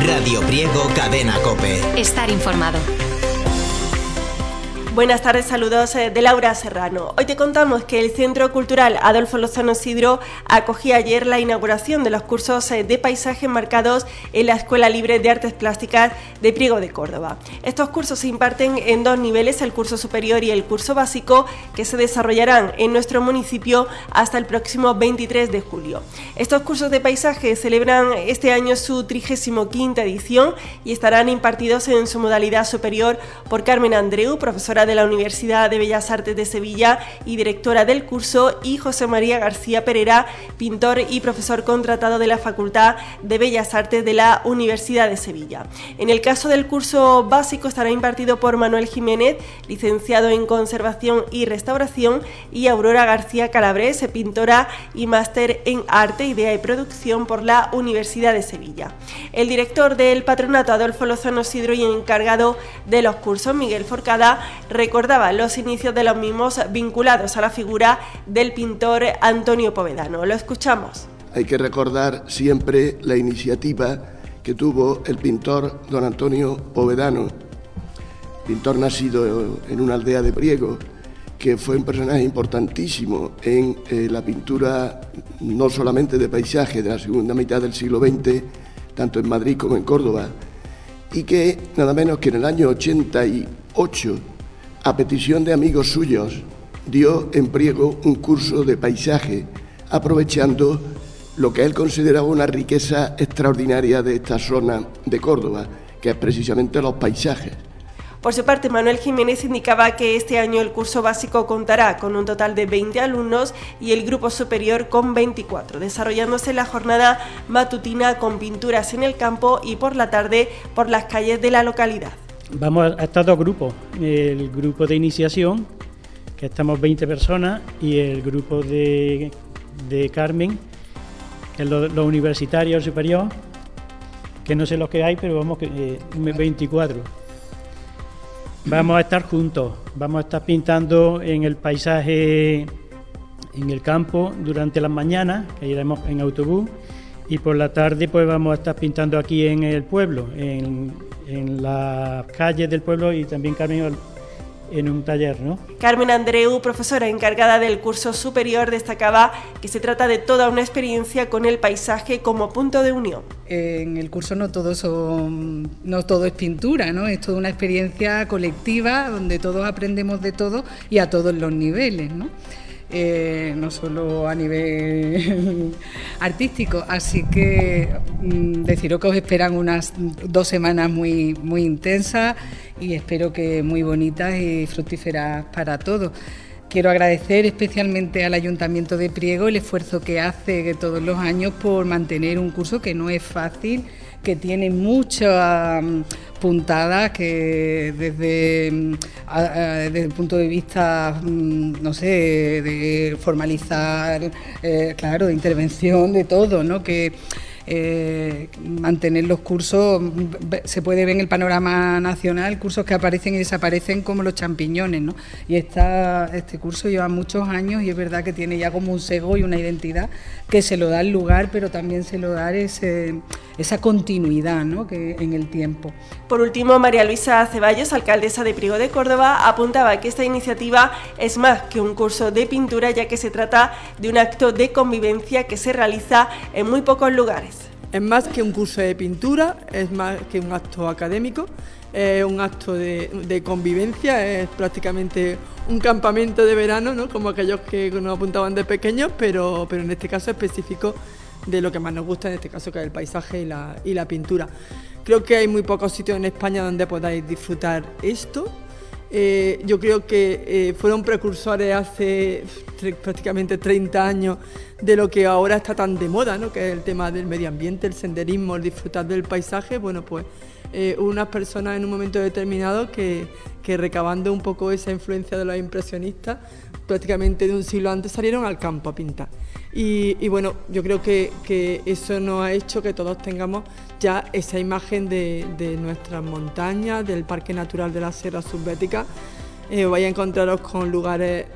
Radio Priego, Cadena COPE. Estar informado. Buenas tardes, saludos de Laura Serrano. Hoy te contamos que el Centro Cultural Adolfo Lozano Sidro acogía ayer la inauguración de los cursos de paisaje marcados en la Escuela Libre de Artes Plásticas de Priego de Córdoba. Estos cursos se imparten en dos niveles, el curso superior y el curso básico, que se desarrollarán en nuestro municipio hasta el próximo 23 de julio. Estos cursos de paisaje celebran este año su 35ª edición y estarán impartidos en su modalidad superior por Carmen Andreu, profesora de la Universidad de Bellas Artes de Sevilla y directora del curso, y José María García Perera, pintor y profesor contratado de la Facultad de Bellas Artes de la Universidad de Sevilla. En el caso del curso básico estará impartido por Manuel Jiménez, licenciado en Conservación y Restauración, y Aurora García Calabrés, pintora y máster en Arte, Idea y Producción por la Universidad de Sevilla. El director del Patronato Adolfo Lozano Sidro y encargado de los cursos, Miguel Forcada, recordaba los inicios de los mismos vinculados a la figura del pintor Antonio Povedano. Lo escuchamos. Hay que recordar siempre la iniciativa que tuvo el pintor don Antonio Povedano, pintor nacido en una aldea de Priego, que fue un personaje importantísimo en la pintura no solamente de paisaje de la segunda mitad del siglo XX, tanto en Madrid como en Córdoba, y que nada menos que en el año 88, a petición de amigos suyos, dio en Priego un curso de paisaje, aprovechando lo que él consideraba una riqueza extraordinaria de esta zona de Córdoba, que es precisamente los paisajes. Por su parte, Manuel Jiménez indicaba que este año el curso básico contará con un total de 20 alumnos y el grupo superior con 24, desarrollándose la jornada matutina con pinturas en el campo y por la tarde por las calles de la localidad. Vamos a estos dos grupos, el grupo de iniciación, que estamos 20 personas, y el grupo de Carmen, que es los universitarios superior, que no sé los que hay, pero vamos, 24. Vamos a estar juntos, vamos a estar pintando en el paisaje, en el campo, durante las mañanas, que iremos en autobús, y por la tarde pues vamos a estar pintando aquí en el pueblo, en las calles del pueblo, y también Carmen en un taller, ¿no? Carmen Andreu, profesora encargada del curso superior, destacaba que se trata de toda una experiencia con el paisaje como punto de unión. En el curso no todo es pintura, ¿no? Es toda una experiencia colectiva donde todos aprendemos de todo y a todos los niveles, ¿no? No solo a nivel artístico, así que deciros que os esperan unas 2 semanas muy, muy intensas y espero que muy bonitas y fructíferas para todos. Quiero agradecer especialmente al Ayuntamiento de Priego el esfuerzo que hace todos los años por mantener un curso que no es fácil, que tiene muchas puntadas, que desde el punto de vista, no sé, de formalizar, claro, de intervención, de todo, ¿no? Que mantener los cursos, se puede ver en el panorama nacional cursos que aparecen y desaparecen como los champiñones, ¿no? Y este curso lleva muchos años y es verdad que tiene ya como un sesgo y una identidad que se lo da el lugar, pero también se lo da esa continuidad, ¿no? Que en el tiempo. Por último, María Luisa Ceballos, alcaldesa de Priego de Córdoba, apuntaba que esta iniciativa es más que un curso de pintura, ya que se trata de un acto de convivencia que se realiza en muy pocos lugares. Es más que un curso de pintura, es más que un acto académico, es un acto de convivencia, es prácticamente un campamento de verano, ¿no? Como aquellos que nos apuntaban de pequeños, pero en este caso específico de lo que más nos gusta, en este caso que es el paisaje y la pintura. Creo que hay muy pocos sitios en España donde podáis disfrutar esto. Yo creo que fueron precursores hace prácticamente 30 años de lo que ahora está tan de moda, ¿no? Que es el tema del medio ambiente, el senderismo, el disfrutar del paisaje. Bueno, pues unas personas en un momento determinado que recabando un poco esa influencia de los impresionistas, prácticamente de un siglo antes salieron al campo a pintar. Y bueno, yo creo que eso nos ha hecho que todos tengamos ya esa imagen de nuestras montañas, del Parque Natural de la Sierra Subbética. Vais a encontraros con lugares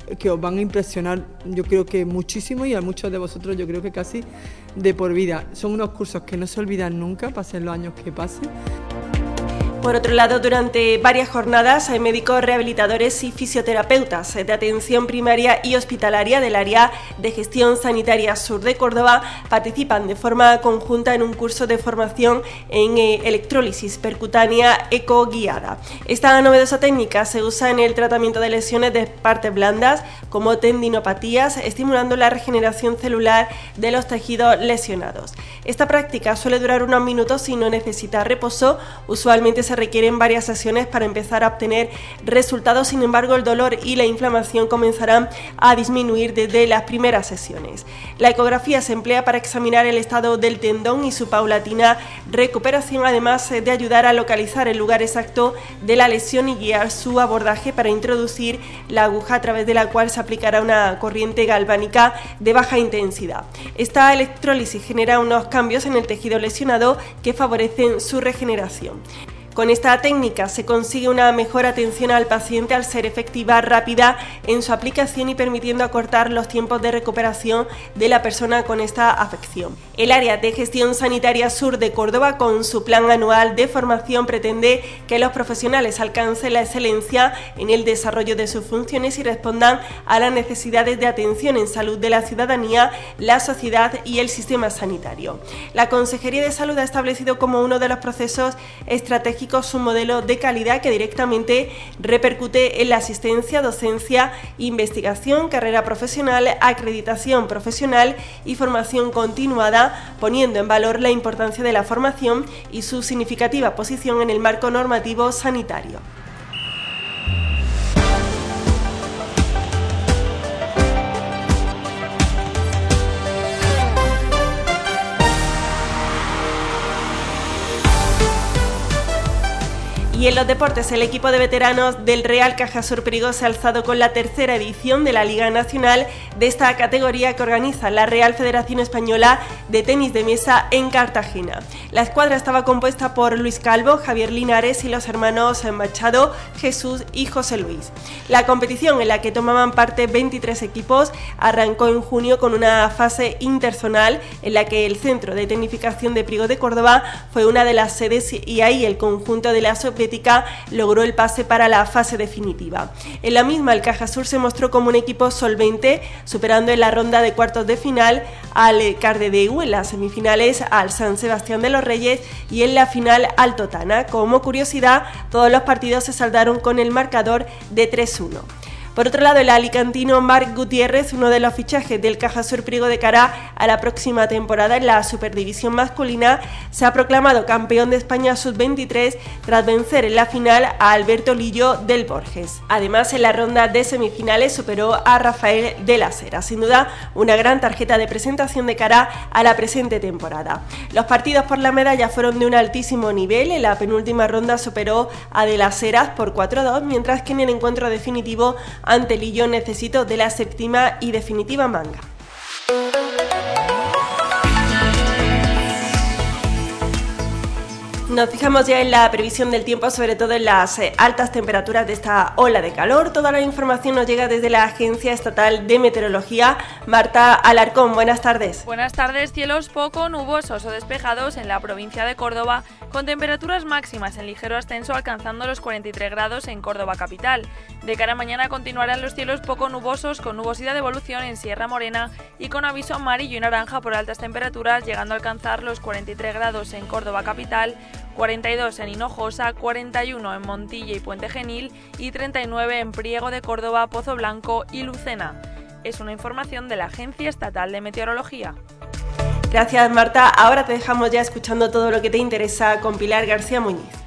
que os van a impresionar, yo creo que muchísimo, y a muchos de vosotros yo creo que casi de por vida. Son unos cursos que no se olvidan nunca, pasen los años que pasen. Por otro lado, durante varias jornadas hay médicos rehabilitadores y fisioterapeutas de atención primaria y hospitalaria del área de gestión sanitaria sur de Córdoba participan de forma conjunta en un curso de formación en electrólisis percutánea ecoguiada. Esta novedosa técnica se usa en el tratamiento de lesiones de partes blandas como tendinopatías, estimulando la regeneración celular de los tejidos lesionados. Esta práctica suele durar unos minutos y no necesita reposo. Usualmente se requieren varias sesiones para empezar a obtener resultados. Sin embargo, el dolor y la inflamación comenzarán a disminuir desde las primeras sesiones. La ecografía se emplea para examinar el estado del tendón y su paulatina recuperación, además de ayudar a localizar el lugar exacto de la lesión y guiar su abordaje para introducir la aguja a través de la cual se aplicará una corriente galvánica de baja intensidad. Esta electrólisis genera unos cambios en el tejido lesionado que favorecen su regeneración. Con esta técnica se consigue una mejor atención al paciente al ser efectiva, rápida en su aplicación y permitiendo acortar los tiempos de recuperación de la persona con esta afección. El área de gestión sanitaria sur de Córdoba, con su plan anual de formación, pretende que los profesionales alcancen la excelencia en el desarrollo de sus funciones y respondan a las necesidades de atención en salud de la ciudadanía, la sociedad y el sistema sanitario. La Consejería de Salud ha establecido como uno de los procesos estratégicos un modelo de calidad que directamente repercute en la asistencia, docencia, investigación, carrera profesional, acreditación profesional y formación continuada, poniendo en valor la importancia de la formación y su significativa posición en el marco normativo sanitario. Y en los deportes, el equipo de veteranos del Real Cajasur Priego se ha alzado con la tercera edición de la Liga Nacional de esta categoría que organiza la Real Federación Española de Tenis de Mesa en Cartagena. La escuadra estaba compuesta por Luis Calvo, Javier Linares y los hermanos Machado, Jesús y José Luis. La competición, en la que tomaban parte 23 equipos, arrancó en junio con una fase interzonal en la que el Centro de Tecnificación de Priego de Córdoba fue una de las sedes y ahí el conjunto de la soviética logró el pase para la fase definitiva. En la misma, el Cajasur se mostró como un equipo solvente, superando en la ronda de cuartos de final al Cardedeu, en las semifinales al San Sebastián de los Reyes y en la final al Totana. Como curiosidad, todos los partidos se saldaron con el marcador de 3-1. Por otro lado, el alicantino Marc Gutiérrez, uno de los fichajes del Cajasur Priego de cara a la próxima temporada en la Superdivisión masculina, se ha proclamado campeón de España sub-23 tras vencer en la final a Alberto Lillo del Borges. Además, en la ronda de semifinales superó a Rafael de la Sera. Sin duda, una gran tarjeta de presentación de cara a la presente temporada. Los partidos por la medalla fueron de un altísimo nivel. En la penúltima ronda superó a de las Heras por 4-2, mientras que en el encuentro definitivo ante Lillo necesitó de la séptima y definitiva manga. Nos fijamos ya en la previsión del tiempo, sobre todo en las altas temperaturas de esta ola de calor. Toda la información nos llega desde la Agencia Estatal de Meteorología. Marta Alarcón, buenas tardes. Buenas tardes. Cielos poco nubosos o despejados en la provincia de Córdoba, con temperaturas máximas en ligero ascenso alcanzando los 43 grados en Córdoba capital. De cara a mañana continuarán los cielos poco nubosos con nubosidad de evolución en Sierra Morena y con aviso amarillo y naranja por altas temperaturas, llegando a alcanzar los 43 grados en Córdoba capital, 42 en Hinojosa, 41 en Montilla y Puente Genil y 39 en Priego de Córdoba, Pozo Blanco y Lucena. Es una información de la Agencia Estatal de Meteorología. Gracias, Marta. Ahora te dejamos ya escuchando todo lo que te interesa con Pilar García Muñiz.